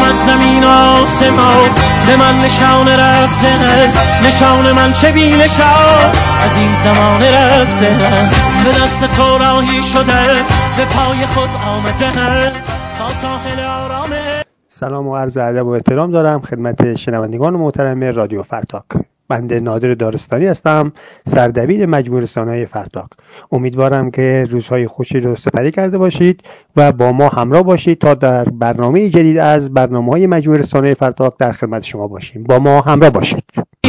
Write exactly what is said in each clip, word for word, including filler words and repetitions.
از زمین آسمان به من نشان رفته است، نشان من چه بی نشان از این زمان رفته است. به دست تو راهی شده به پای خود آمده تا ساحل آرامه. سلام و عرض ادب و احترام دارم خدمت شنوندگان محترم رادیو فرتاک. بنده نادر دارستانی هستم، سردبیر مجموعه رسانه‌های فرتاک. امیدوارم که روزهای خوشی رو سپری کرده باشید و با ما همراه باشید تا در برنامه جدید از برنامه‌های مجموعه رسانه‌های فرتاک در خدمت شما باشیم. با ما همراه باشید.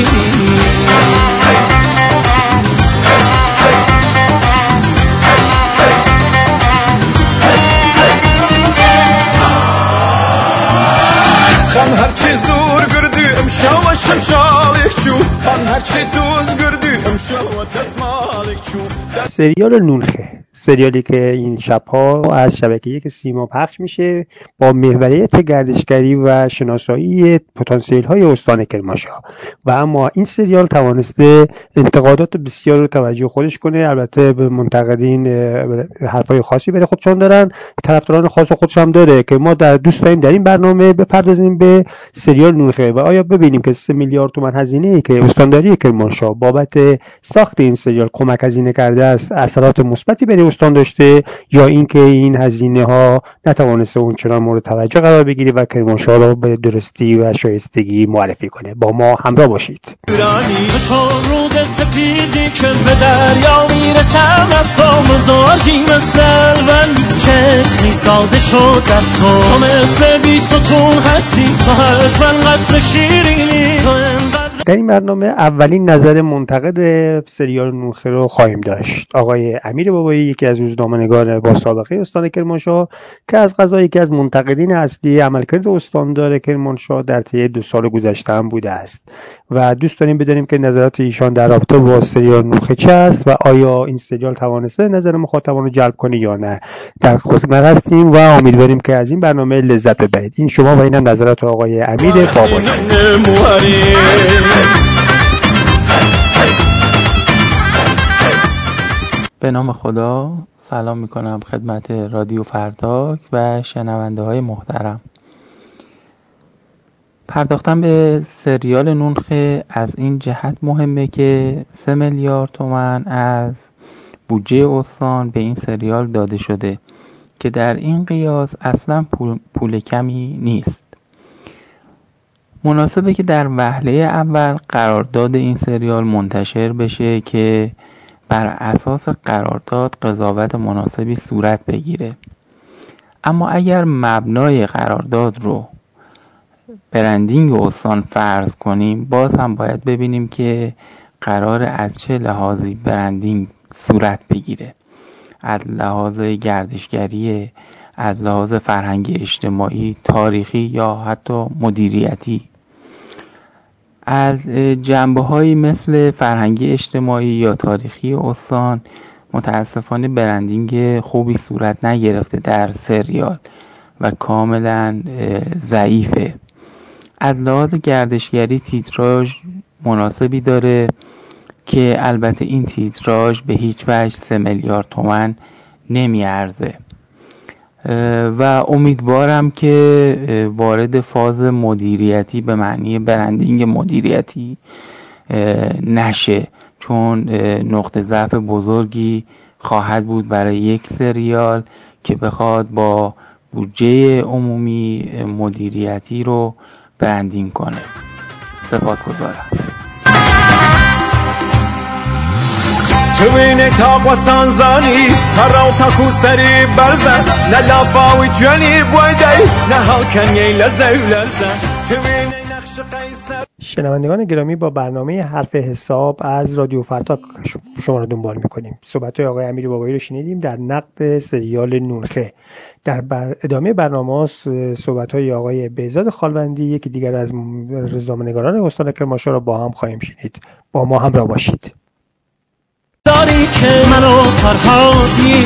خم هرچی زور گردی امشو و شمشالک چو خم هرچی دوز گردی امشو و دستمالک چو. سریال نونخه، سریالی که این شب‌ها از شبکه یک سیما پخش میشه با محوریت گردشگری و شناسایی پتانسیل‌های استان کرمانشاه و اما این سریال توانسته انتقادات بسیار رو توجه خودش کنه. البته به منتقدین حرفای خاصی برای خودشون دارن، طرفداران خاص خودش هم داره که ما در دوست داریم در این برنامه بپردازیم به سریال نونخه و آیا ببینیم که سه میلیارد تومان هزینه‌ای که استانداری کرمانشاه بابت ساخت این سریال کمک هزینه کرده است اثرات مثبتی برای استان داشته یا اینکه این هزینه ها نتوانسته اونچنان مورد توجه قرار بگیره و کرمانشاه را به درستی و شایستگی معرفی کنه. با ما همراه باشید. رود سفیدی که به دریا میرسم از تو بزرگی مثل من چشمی ساده شد در تو تو مثل بی ستون هستی تو حتما قصر شیرینی تو انقدر. در این برنامه اولین نظر منتقد سریال نونخه رو خواهیم داشت. آقای امیر بابایی، یکی از روزنامه‌نگار با سابقه استان کرمانشاه که از قضا یکی از منتقدین اصلی عملکرد استاندار کرمانشاه در طی دو سال گذشته هم بوده است و دوست داریم بدونیم که نظرات ایشان در رابطه با سریال نونخه چه است و آیا این سریال توانسته نظر مخاطبان رو جلب کنه یا نه. در خدمت هستیم و امیدواریم که از این برنامه لذت ببرید. این شما و اینم نظرات آقای امیر بابایی. به نام خدا، سلام میکنم خدمت رادیو فرتاک و شنونده های محترم. پرداختن به سریال نونخه از این جهت مهمه که سه میلیارد تومان از بودجه استان به این سریال داده شده که در این قیاس اصلا پول, پول کمی نیست. مناسبه که در وهله اول قرارداد این سریال منتشر بشه که بر اساس قرارداد قضاوت مناسبی صورت بگیره. اما اگر مبنای قرارداد رو برندینگ استان فرض کنیم، باز هم باید ببینیم که قرار از چه لحاظی برندینگ صورت بگیره. از لحاظ گردشگری، از لحاظ فرهنگی اجتماعی، تاریخی یا حتی مدیریتی. از جنبه‌هایی مثل فرهنگی اجتماعی یا تاریخی استان متاسفانه برندینگ خوبی صورت نگرفته در سریال و کاملا ضعیفه. از لحاظ گردشگری تیتراژ مناسبی داره که البته این تیتراژ به هیچ وجه سه میلیارد تومان نمیارزه و امیدوارم که وارد فاز مدیریتی به معنی برندینگ مدیریتی نشه، چون نقطه ضعف بزرگی خواهد بود برای یک سریال که بخواد با بودجه عمومی مدیریتی رو برندینگ کنه. سپاسگزارم. توینه تاق و سانزانی هراو تاکو سری برزن نلافاوی جوانی بویدی نهال کنیه لزه لزه توینه نقش قیصر. شنوندگان گرامی، با برنامه حرف حساب از رادیو فرتاک شما را دنبال میکنیم. صحبت‌های آقای امیر بابایی رو شنیدیم در نقد سریال نونخه. در بر... ادامه برنامه صحبت‌های آقای بهزاد خالوندی، یکی دیگر از روزنامه‌نگاران استان کرمانشاه را با هم خواهیم شنید. با ما همراه باشید. داری که منو فرهادی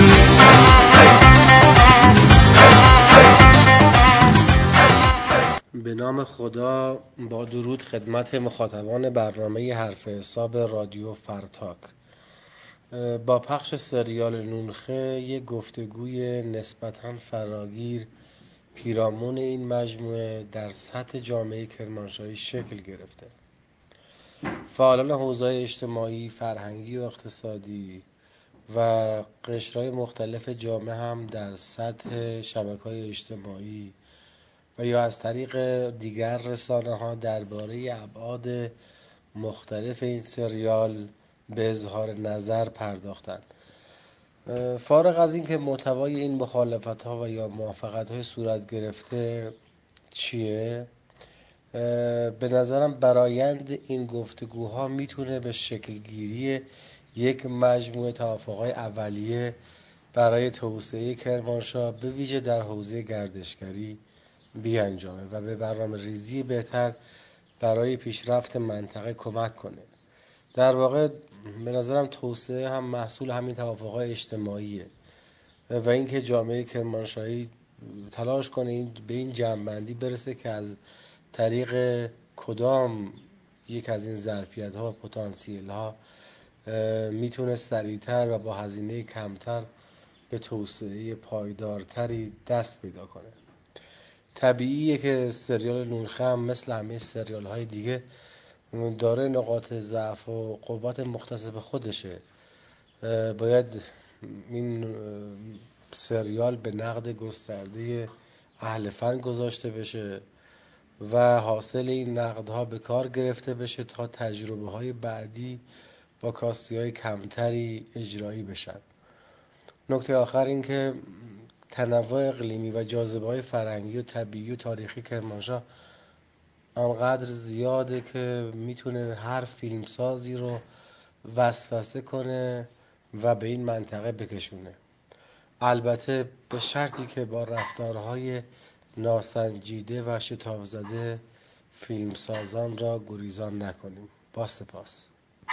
به نام خدا، با درود خدمت مخاطبان برنامه حرف حساب رادیو فرتاک. با پخش سریال نونخه یک گفتگوی نسبتاً فراگیر پیرامون این مجموعه در سطح جامعه کرمانشاهی شکل گرفته. فعالان حوزه اجتماعی، فرهنگی و اقتصادی و قشرهای مختلف جامعه هم در سطح شبکه‌های اجتماعی و یا از طریق دیگر رسانه‌ها درباره ابعاد مختلف این سریال به اظهار نظر پرداختند. فارغ از این که محتوای این مخالفت‌ها و یا موافقت‌های صورت گرفته چیه، به نظرم برآیند این گفتگوها میتونه به شکلگیری یک مجموعه توافق‌های اولیه برای توسعه کرمانشاه به ویژه در حوزه گردشگری بیانجامه و به برنامه‌ریزی بهتر برای پیشرفت منطقه کمک کنه. در واقع به نظرم توسعه هم محصول همین توافق‌های اجتماعیه و اینکه جامعه کرمانشاهی تلاش کنه این به این جمع‌بندی برسه که از طریق کدام یک از این ظرفیت‌ها و پتانسیل‌ها میتونه سریعتر و با هزینه کمتر به توسعه پایدارتری دست پیدا کنه. طبیعیه که سریال نونخه هم مثل همه سریال‌های دیگه داره نقاط ضعف و قوت مختص به خودشه. باید این سریال به نقد گسترده اهل فن گذاشته بشه و حاصل این نقدها به کار گرفته بشه تا تجربه های بعدی با کاستی های کمتری اجرایی بشن. نکته آخر این که تنوع اقلیمی و جاذبه های فرهنگی و طبیعی و تاریخی کرمانشاه آنقدر زیاده که میتونه هر فیلمسازی رو وسوسه کنه و به این منطقه بکشونه، البته به شرطی که با رفتارهای ناسنجیده و شتاب زده فیلمسازان را گریزان نکنیم. با سپاس.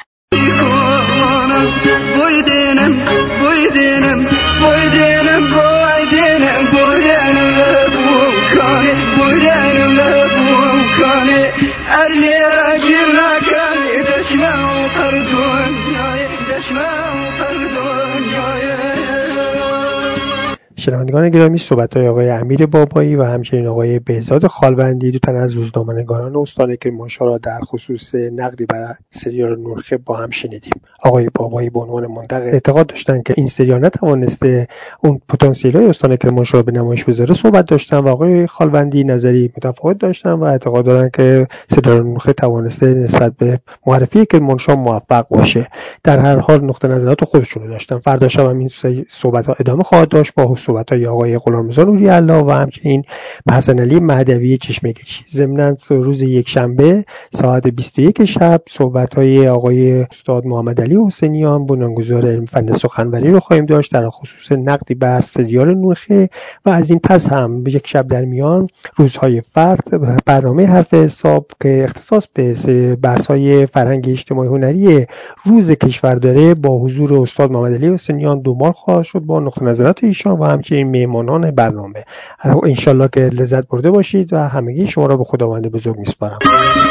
شنوندگان گرامی، صحبت‌های آقای امیر بابایی و همچنین آقای بهزاد خالبندی، دو تن از روزنامه‌نگاران استان کرمانشاه را در خصوص نقدی بر سریال نونخه با هم شنیدیم. آقای بابایی به عنوان منتقد اعتقاد داشتند که این سریال نتوانسته اون پتانسیل‌های استان کرمانشاه به نمایش بذاره صحبت داشتن و آقای خالبندی نظری متفاوت داشتن و اعتقاد دارن که سریال نونخه توانسته نسبت به معرفی کرمانشاه موفق باشه. در هر حال نقطه نظرات خودشون رو داشتن. فردا شب هم این صحبت‌ها ادامه خواهد داشت با صحبت‌های آقای غلامرضا نوری الله و همچنین حسن علی مهدوی چشمه‌کشی. ضمناً روز یک شنبه ساعت بیست و یک شب صحبت‌های آقای استاد محمد علی حسینیان بنیانگذار علم فن سخنوری رو خواهیم داشت در خصوص نقدی بر سریال نونخه و از این پس هم به یک شب در میان روزهای فرد برنامه حرف حساب که اختصاص به بحث‌های فرهنگی اجتماعی هنری روز کشور داره با حضور استاد محمد علی حسینیان دومار خواهد شد با نقطه نظرات ایشان و همچنین مهمانان برنامه. انشالله که لذت برده باشید و همگی شما را به خداوند بزرگ میسپارم.